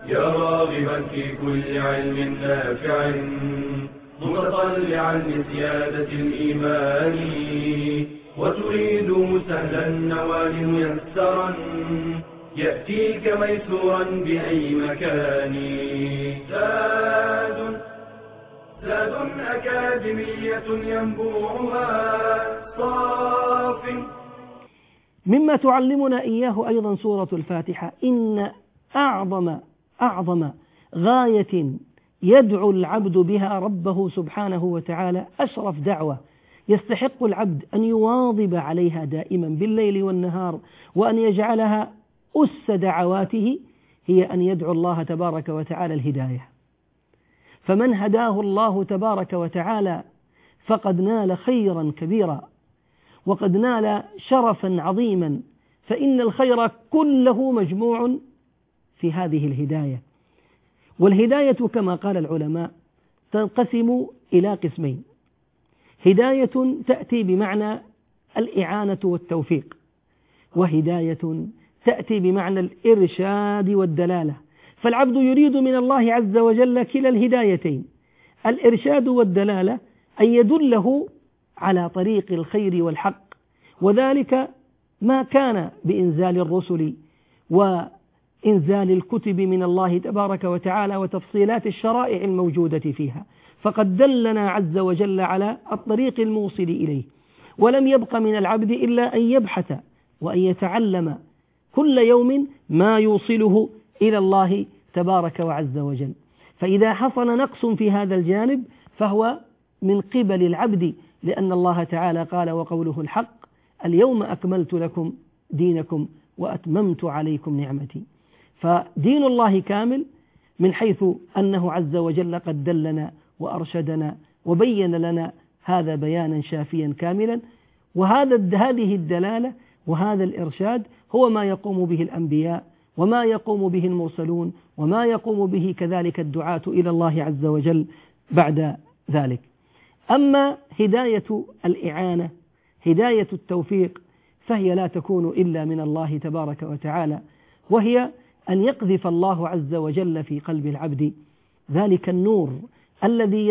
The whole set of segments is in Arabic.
يا راغبا في كل علم نافع متطلعا لزيادة الإيمان وتريد سهلا النوال ميسرا يأتيك ميسورا بأي مكان. زاد أكاديمية ينبوعها صاف. مما تعلمنا إياه أيضا سورة الفاتحة إن أعظم غاية يدعو العبد بها ربه سبحانه وتعالى، أشرف دعوة يستحق العبد أن يواظب عليها دائما بالليل والنهار وأن يجعلها أس دعواته، هي أن يدعو الله تبارك وتعالى الهداية. فمن هداه الله تبارك وتعالى فقد نال خيرا كبيرا وقد نال شرفا عظيما، فإن الخير كله مجموع في هذه الهداية. والهداية كما قال العلماء تنقسم إلى قسمين: هداية تأتي بمعنى الإعانة والتوفيق، وهداية تأتي بمعنى الإرشاد والدلالة. فالعبد يريد من الله عز وجل كلا الهدايتين، الإرشاد والدلالة، أن يدله على طريق الخير والحق، وذلك ما كان بإنزال الرسل وإنزال الكتب من الله تبارك وتعالى وتفصيلات الشرائع الموجودة فيها، فقد دلنا عز وجل على الطريق الموصل إليه. ولم يبق من العبد إلا أن يبحث وأن يتعلم كل يوم ما يوصله إلى الله تبارك وعز وجل. فإذا حصل نقص في هذا الجانب فهو من قبل العبد، لأن الله تعالى قال: وقوله الحق، اليوم أكملت لكم دينكم وأتممت عليكم نعمتي. فدين الله كامل من حيث أنه عز وجل قد دلنا وأرشدنا وبين لنا هذا بيانا شافيا كاملا. هذه الدلالة وهذا الإرشاد هو ما يقوم به الأنبياء وما يقوم به المرسلون وما يقوم به كذلك الدعاة إلى الله عز وجل بعد ذلك. أما هداية الإعانة، هداية التوفيق، فهي لا تكون إلا من الله تبارك وتعالى، وهي أن يقذف الله عز وجل في قلب العبد ذلك النور الذي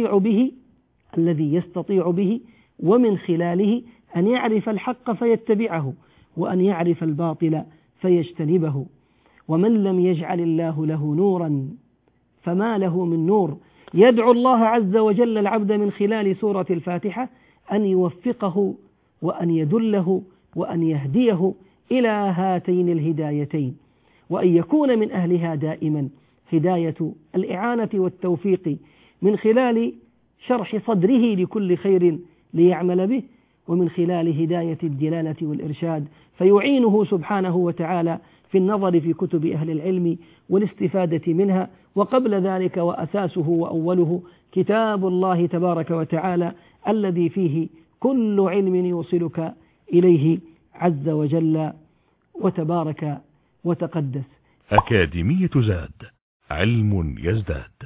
يستطيع به ومن خلاله أن يعرف الحق فيتبعه وأن يعرف الباطل فيجتنبه. ومن لم يجعل الله له نورا فما له من نور. يدعو الله عز وجل العبد من خلال سورة الفاتحة أن يوفقه وأن يدله وأن يهديه إلى هاتين الهدايتين، وأن يكون من أهلها دائما، هداية الإعانة والتوفيق من خلال شرح صدره لكل خير ليعمل به، ومن خلال هداية الدلالة والإرشاد فيعينه سبحانه وتعالى في النظر في كتب أهل العلم والاستفادة منها. وقبل ذلك وأساسه وأوله كتاب الله تبارك وتعالى الذي فيه كل علم يوصلك إليه عز وجل وتبارك وتقدس. أكاديمية زاد، علم يزداد.